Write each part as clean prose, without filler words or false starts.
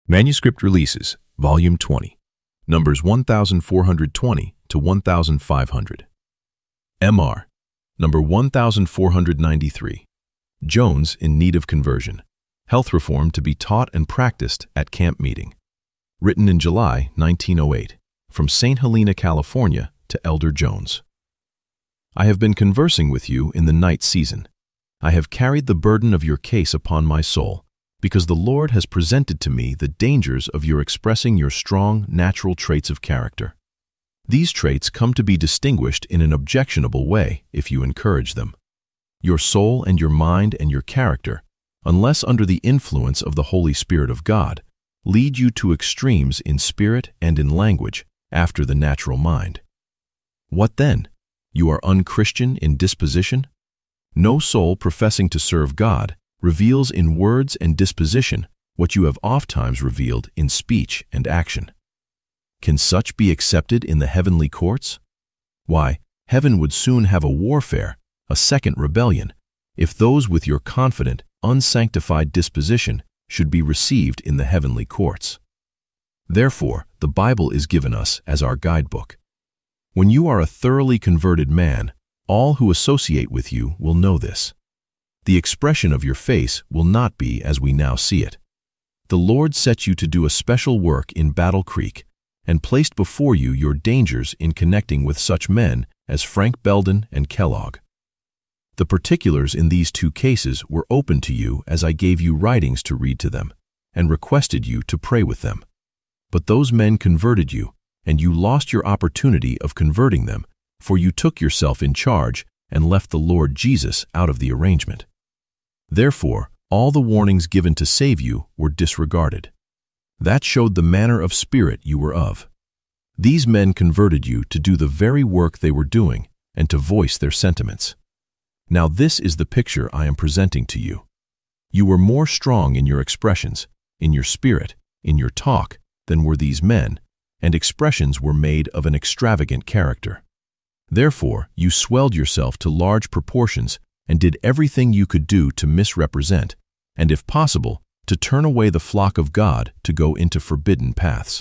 Manuscript Releases, Volume 20, numbers 1420 to 1500. MR, number 1493. Jones in Need of Conversion. Health Reform to be Taught and Practiced at Camp Meeting. Written in July 1908, from St. Helena, California, to Elder Jones. I have been conversing with you in the night season. I have carried the burden of your case upon my soul, because the Lord has presented to me the dangers of your expressing your strong, natural traits of character. These traits come to be distinguished in an objectionable way if you encourage them. Your soul and your mind and your character, unless under the influence of the Holy Spirit of God, lead you to extremes in spirit and in language after the natural mind. What then? You are unchristian in disposition? No soul professing to serve God reveals in words and disposition what you have ofttimes revealed in speech and action. Can such be accepted in the heavenly courts? Why, heaven would soon have a warfare, a second rebellion, if those with your confident, unsanctified disposition should be received in the heavenly courts. Therefore, the Bible is given us as our guidebook. When you are a thoroughly converted man, all who associate with you will know this. The expression of your face will not be as we now see it. The Lord set you to do a special work in Battle Creek and placed before you your dangers in connecting with such men as Frank Belden and Kellogg. The particulars in these two cases were open to you as I gave you writings to read to them and requested you to pray with them. But those men converted you, and you lost your opportunity of converting them, for you took yourself in charge and left the Lord Jesus out of the arrangement. Therefore, all the warnings given to save you were disregarded. That showed the manner of spirit you were of. These men converted you to do the very work they were doing and to voice their sentiments. Now this is the picture I am presenting to you. You were more strong in your expressions, in your spirit, in your talk, than were these men, and expressions were made of an extravagant character. Therefore, you swelled yourself to large proportions and did everything you could do to misrepresent, and if possible, to turn away the flock of God to go into forbidden paths.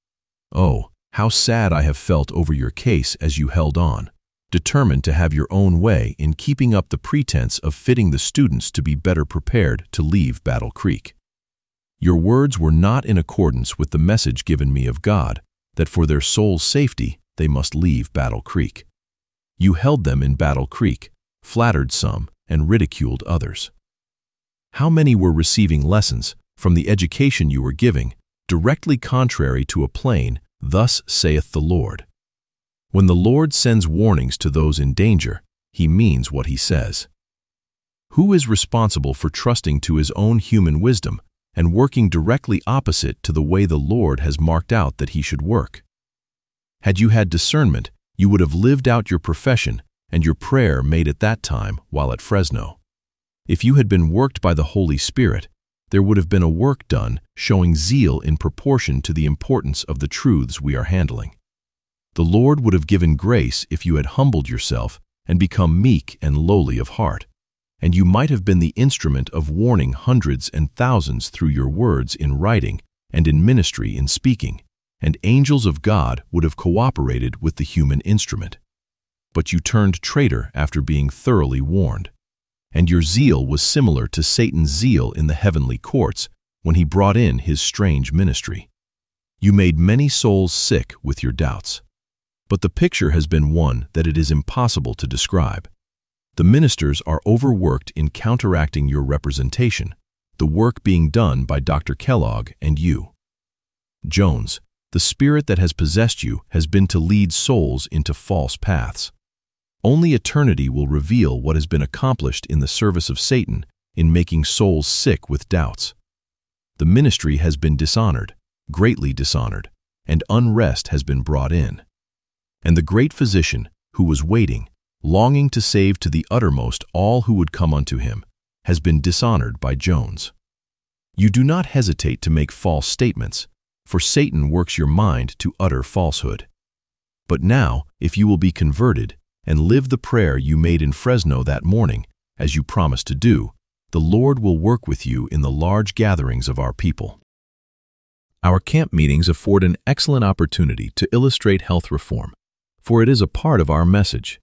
Oh, how sad I have felt over your case as you held on, determined to have your own way in keeping up the pretense of fitting the students to be better prepared to leave Battle Creek. Your words were not in accordance with the message given me of God, that for their soul's safety they must leave Battle Creek. You held them in Battle Creek, flattered some, and ridiculed others. How many were receiving lessons from the education you were giving, directly contrary to a plain, "Thus saith the Lord"? When the Lord sends warnings to those in danger, He means what He says. Who is responsible for trusting to his own human wisdom and working directly opposite to the way the Lord has marked out that he should work? Had you had discernment, you would have lived out your profession and your prayer made at that time while at Fresno. If you had been worked by the Holy Spirit, there would have been a work done showing zeal in proportion to the importance of the truths we are handling. The Lord would have given grace if you had humbled yourself and become meek and lowly of heart, and you might have been the instrument of warning hundreds and thousands through your words in writing and in ministry in speaking, and angels of God would have cooperated with the human instrument. But you turned traitor after being thoroughly warned, and your zeal was similar to Satan's zeal in the heavenly courts when he brought in his strange ministry. You made many souls sick with your doubts. But the picture has been one that it is impossible to describe. The ministers are overworked in counteracting your representation, the work being done by Dr. Kellogg and you. Jones, the spirit that has possessed you has been to lead souls into false paths. Only eternity will reveal what has been accomplished in the service of Satan in making souls sick with doubts. The ministry has been dishonored, greatly dishonored, and unrest has been brought in. And the great physician, who was waiting, longing to save to the uttermost all who would come unto him, has been dishonored by Jones. You do not hesitate to make false statements, for Satan works your mind to utter falsehood. But now, if you will be converted and live the prayer you made in Fresno that morning, as you promised to do, the Lord will work with you in the large gatherings of our people. Our camp meetings afford an excellent opportunity to illustrate health reform, for it is a part of our message.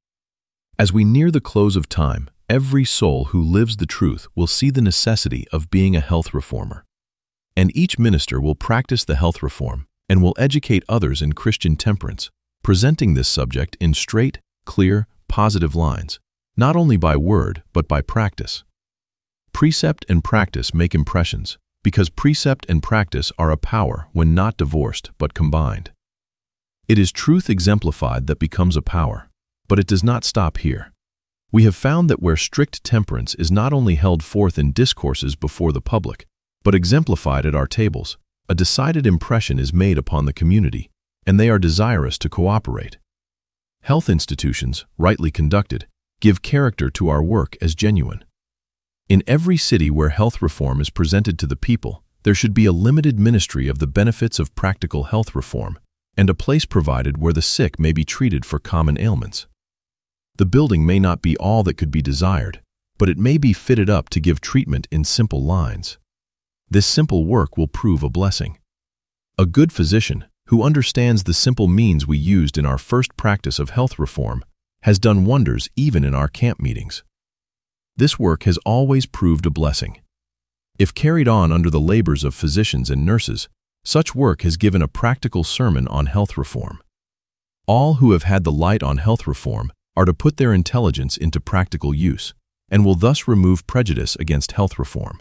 As we near the close of time, every soul who lives the truth will see the necessity of being a health reformer. And each minister will practice the health reform and will educate others in Christian temperance, presenting this subject in straight, clear, positive lines, not only by word but by practice. Precept and practice make impressions, because precept and practice are a power when not divorced but combined. It is truth exemplified that becomes a power, but it does not stop here. We have found that where strict temperance is not only held forth in discourses before the public, but exemplified at our tables, a decided impression is made upon the community, and they are desirous to cooperate. Health institutions, rightly conducted, give character to our work as genuine. In every city where health reform is presented to the people, there should be a limited ministry of the benefits of practical health reform, and a place provided where the sick may be treated for common ailments. The building may not be all that could be desired, but it may be fitted up to give treatment in simple lines. This simple work will prove a blessing. A good physician, who understands the simple means we used in our first practice of health reform, has done wonders even in our camp meetings. This work has always proved a blessing. If carried on under the labors of physicians and nurses, such work has given a practical sermon on health reform. All who have had the light on health reform are to put their intelligence into practical use, and will thus remove prejudice against health reform.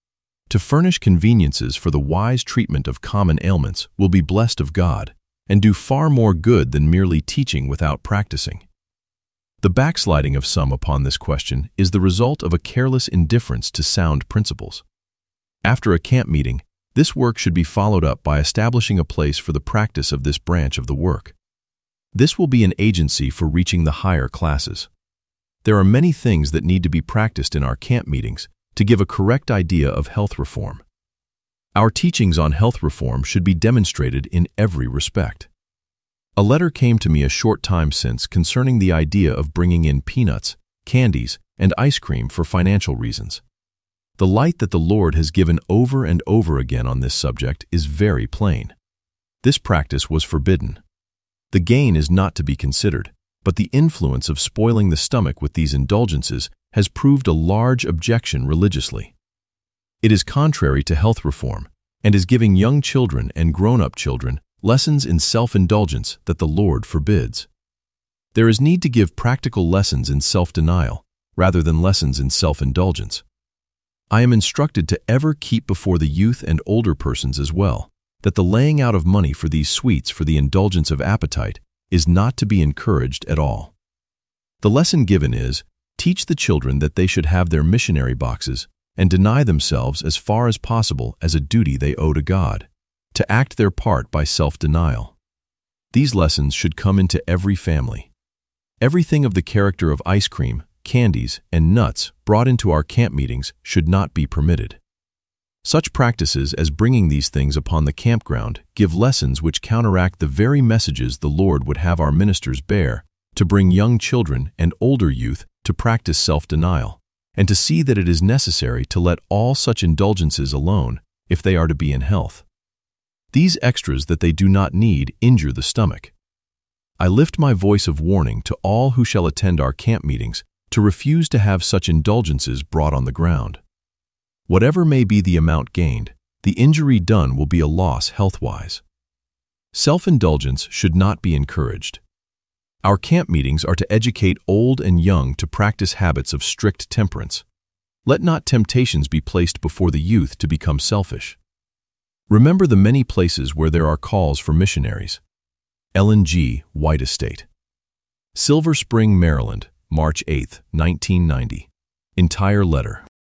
To furnish conveniences for the wise treatment of common ailments will be blessed of God, and do far more good than merely teaching without practicing. The backsliding of some upon this question is the result of a careless indifference to sound principles. After a camp meeting, this work should be followed up by establishing a place for the practice of this branch of the work. This will be an agency for reaching the higher classes. There are many things that need to be practiced in our camp meetings to give a correct idea of health reform. Our teachings on health reform should be demonstrated in every respect. A letter came to me a short time since concerning the idea of bringing in peanuts, candies, and ice cream for financial reasons. The light that the Lord has given over and over again on this subject is very plain. This practice was forbidden. The gain is not to be considered, but the influence of spoiling the stomach with these indulgences has proved a large objection religiously. It is contrary to health reform, and is giving young children and grown-up children lessons in self-indulgence that the Lord forbids. There is need to give practical lessons in self-denial, rather than lessons in self-indulgence. I am instructed to ever keep before the youth and older persons as well, that the laying out of money for these sweets for the indulgence of appetite is not to be encouraged at all. The lesson given is, teach the children that they should have their missionary boxes and deny themselves as far as possible as a duty they owe to God, to act their part by self-denial. These lessons should come into every family. Everything of the character of ice cream, candies, and nuts brought into our camp meetings should not be permitted. Such practices as bringing these things upon the campground give lessons which counteract the very messages the Lord would have our ministers bear, to bring young children and older youth to practice self-denial, and to see that it is necessary to let all such indulgences alone if they are to be in health. These extras that they do not need injure the stomach. I lift my voice of warning to all who shall attend our camp meetings to refuse to have such indulgences brought on the ground. Whatever may be the amount gained, the injury done will be a loss health-wise. Self-indulgence should not be encouraged. Our camp meetings are to educate old and young to practice habits of strict temperance. Let not temptations be placed before the youth to become selfish. Remember the many places where there are calls for missionaries. Ellen G. White Estate. Silver Spring, Maryland, March 8, 1990. Entire letter.